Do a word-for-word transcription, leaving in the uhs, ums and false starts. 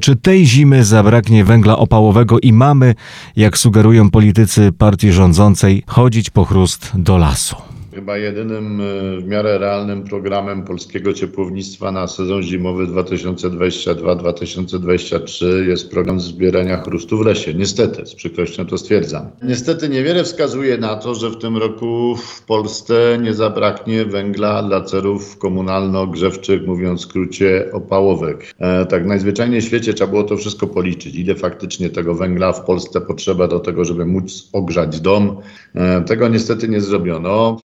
Czy tej zimy zabraknie węgla opałowego i mamy, jak sugerują politycy partii rządzącej, chodzić po chrust do lasu? Chyba jedynym w miarę realnym programem polskiego ciepłownictwa na sezon zimowy dwa tysiące dwudziesty drugi dwa tysiące dwudziesty trzeci jest program zbierania chrustu w lesie. Niestety, z przykrością to stwierdzam. Niestety niewiele wskazuje na to, że w tym roku w Polsce nie zabraknie węgla dla celów komunalno-grzewczych, mówiąc w skrócie opałówek. E, tak najzwyczajniej w świecie trzeba było to wszystko policzyć. Ile faktycznie tego węgla w Polsce potrzeba do tego, żeby móc ogrzać dom. E, tego niestety nie zrobiono.